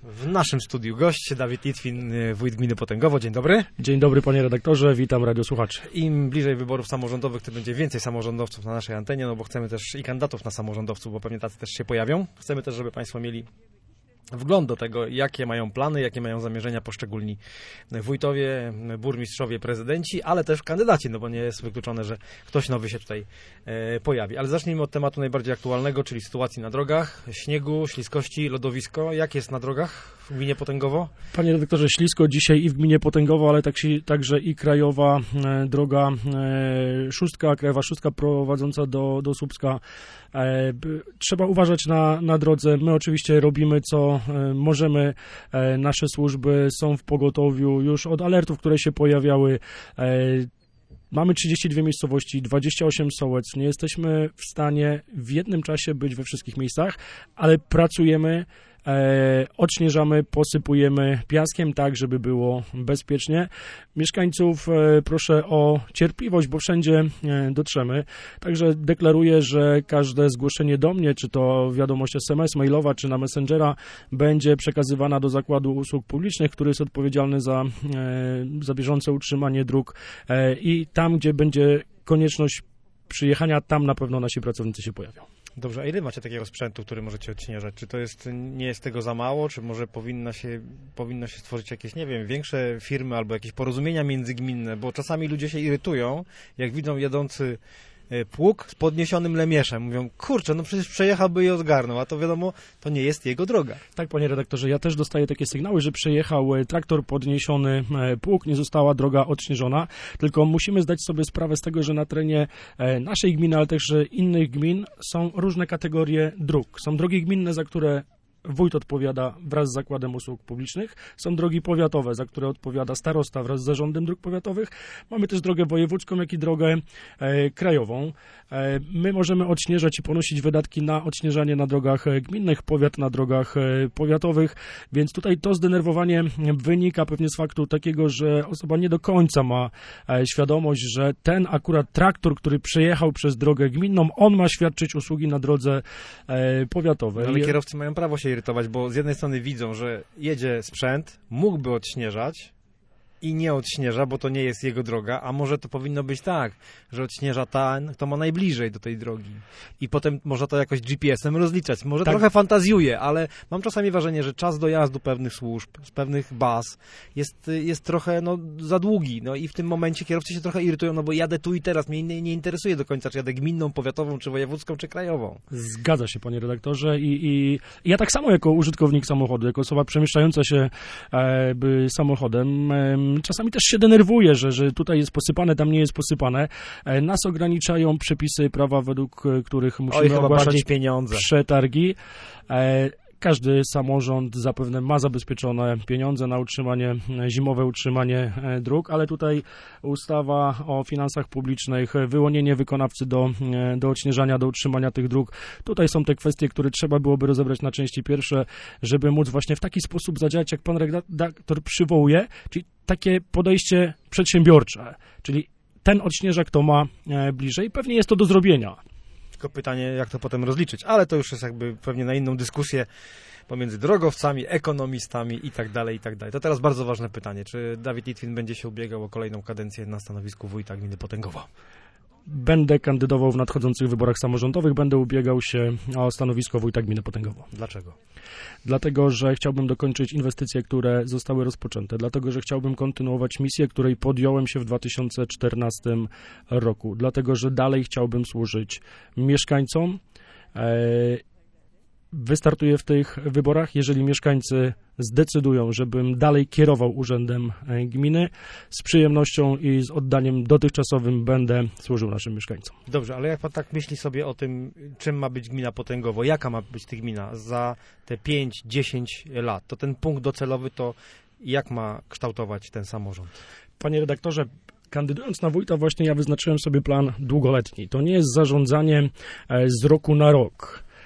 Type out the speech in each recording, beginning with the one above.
W naszym studiu gość Dawid Litwin, wójt gminy Potęgowo. Dzień dobry. Dzień dobry, panie redaktorze, witam radiosłuchaczy. Im bliżej wyborów samorządowych, tym będzie więcej samorządowców na naszej antenie, no bo chcemy też i kandydatów na samorządowców, bo pewnie tacy też się pojawią. Chcemy też, żeby państwo mieli wgląd do tego, jakie mają plany, jakie mają zamierzenia poszczególni wójtowie, burmistrzowie, prezydenci, ale też kandydaci, no bo nie jest wykluczone, że ktoś nowy się tutaj pojawi. Ale zacznijmy od tematu najbardziej aktualnego, czyli sytuacji na drogach, śniegu, śliskości, lodowisko. Jak jest na drogach w gminie Potęgowo? Panie redaktorze, ślisko dzisiaj i w gminie Potęgowo, ale także i krajowa droga krajowa szóstka prowadząca do Słupska. Trzeba uważać na drodze. My oczywiście robimy co możemy. Nasze służby są w pogotowiu już od alertów, które się pojawiały. Mamy 32 miejscowości, 28 sołec. Nie jesteśmy w stanie w jednym czasie być we wszystkich miejscach, ale pracujemy, odśnieżamy, posypujemy piaskiem tak, żeby było bezpiecznie. Mieszkańców proszę o cierpliwość, bo wszędzie dotrzemy. Także deklaruję, że każde zgłoszenie do mnie, czy to wiadomość SMS, mailowa, czy na Messengera, będzie przekazywana do Zakładu Usług Publicznych, który jest odpowiedzialny za bieżące utrzymanie dróg i tam, gdzie będzie konieczność przyjechania, tam na pewno nasi pracownicy się pojawią. Dobrze, a ile macie takiego sprzętu, który możecie odśnieżać? Czy to nie jest tego za mało, czy może powinno się stworzyć jakieś, nie wiem, większe firmy albo jakieś porozumienia międzygminne, bo czasami ludzie się irytują, jak widzą jadący pług z podniesionym lemieszem. Mówią, kurczę, no przecież przejechałby i odgarnął, a to wiadomo, to nie jest jego droga. Tak, panie redaktorze, ja też dostaję takie sygnały, że przejechał traktor, podniesiony pług, nie została droga odśnieżona, tylko musimy zdać sobie sprawę z tego, że na terenie naszej gminy, ale też innych gmin są różne kategorie dróg. Są drogi gminne, za które wójt odpowiada wraz z Zakładem Usług Publicznych. Są drogi powiatowe, za które odpowiada starosta wraz z Zarządem Dróg Powiatowych. Mamy też drogę wojewódzką, jak i drogę krajową. My możemy odśnieżać i ponosić wydatki na odśnieżanie na drogach gminnych, powiat na drogach powiatowych, więc tutaj to zdenerwowanie wynika pewnie z faktu takiego, że osoba nie do końca ma świadomość, że ten akurat traktor, który przejechał przez drogę gminną, on ma świadczyć usługi na drodze powiatowej. Ale kierowcy mają prawo się irytować, bo z jednej strony widzą, że jedzie sprzęt, mógłby odśnieżać i nie odśnieża, bo to nie jest jego droga, a może to powinno być tak, że odśnieża ten, kto ma najbliżej do tej drogi i potem można to jakoś GPS-em rozliczać. Może tak. Trochę fantazjuję, ale mam czasami wrażenie, że czas dojazdu pewnych służb, z pewnych baz jest trochę za długi. No i w tym momencie kierowcy się trochę irytują, no bo jadę tu i teraz, mnie nie interesuje do końca, czy jadę gminną, powiatową, czy wojewódzką, czy krajową. Zgadza się, panie redaktorze, i ja tak samo jako użytkownik samochodu, jako osoba przemieszczająca się samochodem, czasami też się denerwuję, że tutaj jest posypane, tam nie jest posypane. Nas ograniczają przepisy prawa, według których musimy ogłaszać przetargi. Każdy samorząd zapewne ma zabezpieczone pieniądze na zimowe utrzymanie dróg, ale tutaj ustawa o finansach publicznych, wyłonienie wykonawcy do odśnieżania, do utrzymania tych dróg. Tutaj są te kwestie, które trzeba byłoby rozebrać na części pierwsze, żeby móc właśnie w taki sposób zadziałać, jak pan redaktor przywołuje, czyli takie podejście przedsiębiorcze, czyli ten odśnieża, kto ma bliżej. Pewnie jest to do zrobienia. Tylko pytanie, jak to potem rozliczyć, ale to już jest jakby pewnie na inną dyskusję pomiędzy drogowcami, ekonomistami i tak dalej, i tak dalej. To teraz bardzo ważne pytanie, czy Dawid Litwin będzie się ubiegał o kolejną kadencję na stanowisku wójta gminy Potęgowo? Będę kandydował w nadchodzących wyborach samorządowych, będę ubiegał się o stanowisko wójta gminy Potęgowo. Dlaczego? Dlatego, że chciałbym dokończyć inwestycje, które zostały rozpoczęte. Dlatego, że chciałbym kontynuować misję, której podjąłem się w 2014 roku. Dlatego, że dalej chciałbym służyć mieszkańcom. Wystartuję w tych wyborach, jeżeli mieszkańcy zdecydują, żebym dalej kierował urzędem gminy, z przyjemnością i z oddaniem dotychczasowym będę służył naszym mieszkańcom. Dobrze, ale jak pan tak myśli sobie o tym, czym ma być gmina Potęgowo, jaka ma być ta gmina za te 5-10 lat, to ten punkt docelowy to jak ma kształtować ten samorząd? Panie redaktorze, kandydując na wójta właśnie ja wyznaczyłem sobie plan długoletni. To nie jest zarządzanie z roku na rok.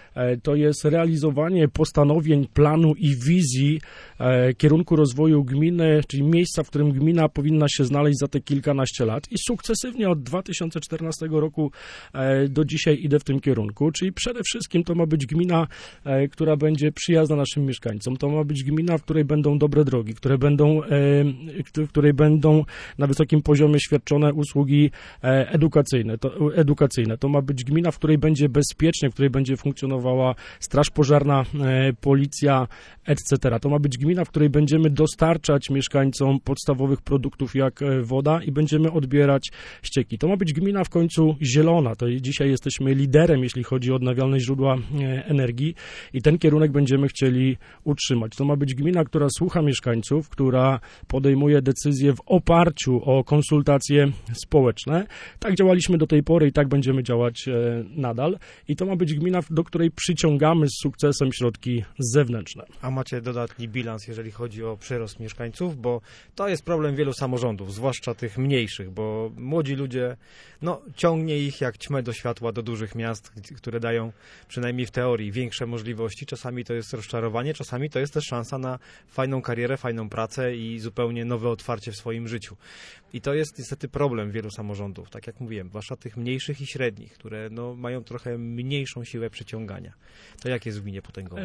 to jest realizowanie postanowień, planu i wizji kierunku rozwoju gminy, czyli miejsca, w którym gmina powinna się znaleźć za te kilkanaście lat i sukcesywnie od 2014 roku do dzisiaj idę w tym kierunku, czyli przede wszystkim to ma być gmina, która będzie przyjazna naszym mieszkańcom, to ma być gmina, w której będą dobre drogi, w której będą na wysokim poziomie świadczone usługi edukacyjne. To ma być gmina, w której będzie bezpiecznie, w której będzie funkcjonowała straż pożarna, policja, etc. To ma być gmina, w której będziemy dostarczać mieszkańcom podstawowych produktów jak woda i będziemy odbierać ścieki. To ma być gmina w końcu zielona. To dzisiaj jesteśmy liderem, jeśli chodzi o odnawialne źródła energii i ten kierunek będziemy chcieli utrzymać. To ma być gmina, która słucha mieszkańców, która podejmuje decyzje w oparciu o konsultacje społeczne. Tak działaliśmy do tej pory i tak będziemy działać nadal. I to ma być gmina, do której przyciągamy z sukcesem środki zewnętrzne. A macie dodatni bilans, jeżeli chodzi o przyrost mieszkańców, bo to jest problem wielu samorządów, zwłaszcza tych mniejszych, bo młodzi ludzie, ciągnie ich jak ćmę do światła do dużych miast, które dają przynajmniej w teorii większe możliwości. Czasami to jest rozczarowanie, czasami to jest też szansa na fajną karierę, fajną pracę i zupełnie nowe otwarcie w swoim życiu. I to jest niestety problem wielu samorządów, tak jak mówiłem, zwłaszcza tych mniejszych i średnich, które mają trochę mniejszą siłę przyciągania. To jak jest w gminie Potęgowo?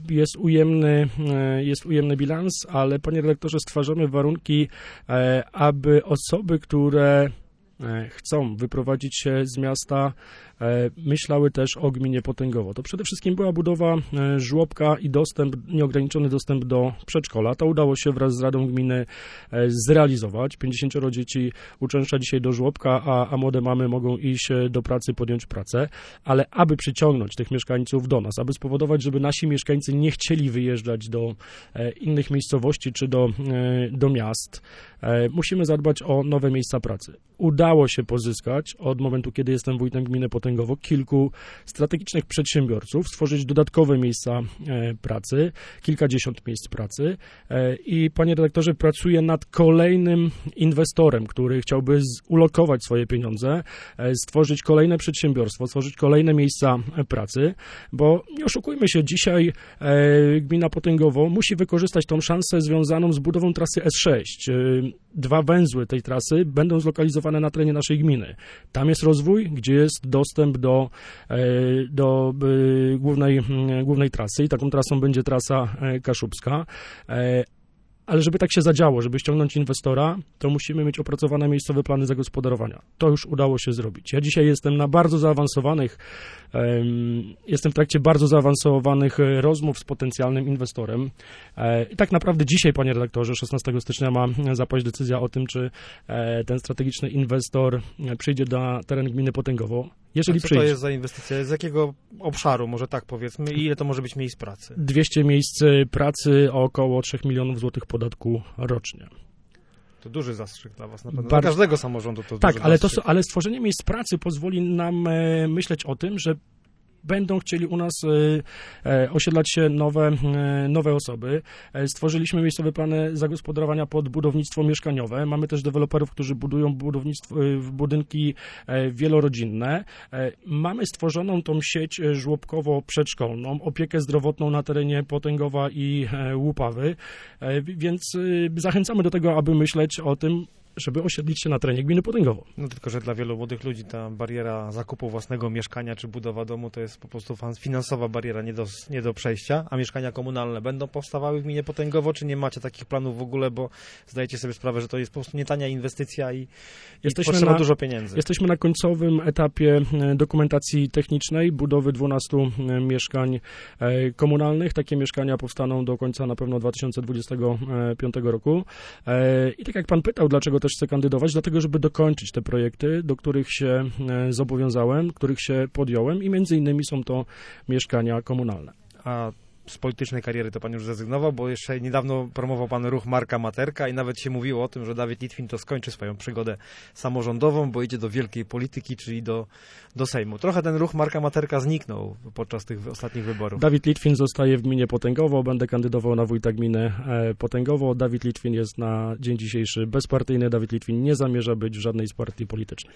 Jest ujemny bilans, ale panie redaktorze, stwarzamy warunki, aby osoby, które chcą wyprowadzić się z miasta, myślały też o gminie Potęgowo. To przede wszystkim była budowa żłobka i nieograniczony dostęp do przedszkola. To udało się wraz z Radą Gminy zrealizować. 50 dzieci uczęszcza dzisiaj do żłobka, a młode mamy mogą iść do pracy, podjąć pracę. Ale aby przyciągnąć tych mieszkańców do nas, aby spowodować, żeby nasi mieszkańcy nie chcieli wyjeżdżać do innych miejscowości czy do miast, musimy zadbać o nowe miejsca pracy. Udało się pozyskać od momentu, kiedy jestem wójtem gminy Potęgowo, kilku strategicznych przedsiębiorców, stworzyć dodatkowe miejsca pracy, kilkadziesiąt miejsc pracy i panie redaktorze, pracuję nad kolejnym inwestorem, który chciałby ulokować swoje pieniądze, stworzyć kolejne przedsiębiorstwo, stworzyć kolejne miejsca pracy, bo nie oszukujmy się, dzisiaj gmina Potęgowo musi wykorzystać tą szansę związaną z budową trasy S6. 2 węzły tej trasy będą zlokalizowane na terenie naszej gminy. Tam jest rozwój, gdzie jest dostęp do głównej trasy i taką trasą będzie trasa kaszubska. Ale żeby tak się zadziało, żeby ściągnąć inwestora, to musimy mieć opracowane miejscowe plany zagospodarowania. To już udało się zrobić. Ja dzisiaj jestem jestem w trakcie bardzo zaawansowanych rozmów z potencjalnym inwestorem. I tak naprawdę dzisiaj, panie redaktorze, 16 stycznia ma zapaść decyzja o tym, czy ten strategiczny inwestor przyjdzie na teren gminy Potęgowo. Jeżeli co to jest za inwestycja? Z jakiego obszaru, może tak powiedzmy, i ile to może być miejsc pracy? 200 miejsc pracy, około 3 milionów złotych podatku rocznie. To duży zastrzyk dla was na pewno. Dla każdego samorządu to tak, duży zastrzyk. Ale stworzenie miejsc pracy pozwoli nam myśleć o tym, że będą chcieli u nas osiedlać się nowe osoby. Stworzyliśmy miejscowe plany zagospodarowania pod budownictwo mieszkaniowe. Mamy też deweloperów, którzy budują budynki wielorodzinne. Mamy stworzoną tą sieć żłobkowo-przedszkolną, opiekę zdrowotną na terenie Potęgowa i Łupawy, więc zachęcamy do tego, aby myśleć o tym, żeby osiedlić się na terenie gminy Potęgowo. Tylko że dla wielu młodych ludzi ta bariera zakupu własnego mieszkania czy budowa domu to jest po prostu finansowa bariera nie do przejścia, a mieszkania komunalne będą powstawały w gminie Potęgowo, czy nie macie takich planów w ogóle, bo zdajecie sobie sprawę, że to jest po prostu nietania inwestycja i potrzeba dużo pieniędzy. Jesteśmy na końcowym etapie dokumentacji technicznej, budowy 12 mieszkań komunalnych. Takie mieszkania powstaną do końca na pewno 2025 roku. I tak jak pan pytał, dlaczego też chcę kandydować, dlatego, żeby dokończyć te projekty, do których się zobowiązałem, których się podjąłem i między innymi są to mieszkania komunalne. A z politycznej kariery to pan już zrezygnował, bo jeszcze niedawno promował pan ruch Marka Materka i nawet się mówiło o tym, że Dawid Litwin to skończy swoją przygodę samorządową, bo idzie do wielkiej polityki, czyli do Sejmu. Trochę ten ruch Marka Materka zniknął podczas tych ostatnich wyborów. Dawid Litwin zostaje w gminie Potęgowo, będę kandydował na wójta gminy Potęgowo. Dawid Litwin jest na dzień dzisiejszy bezpartyjny, Dawid Litwin nie zamierza być w żadnej z partii politycznych.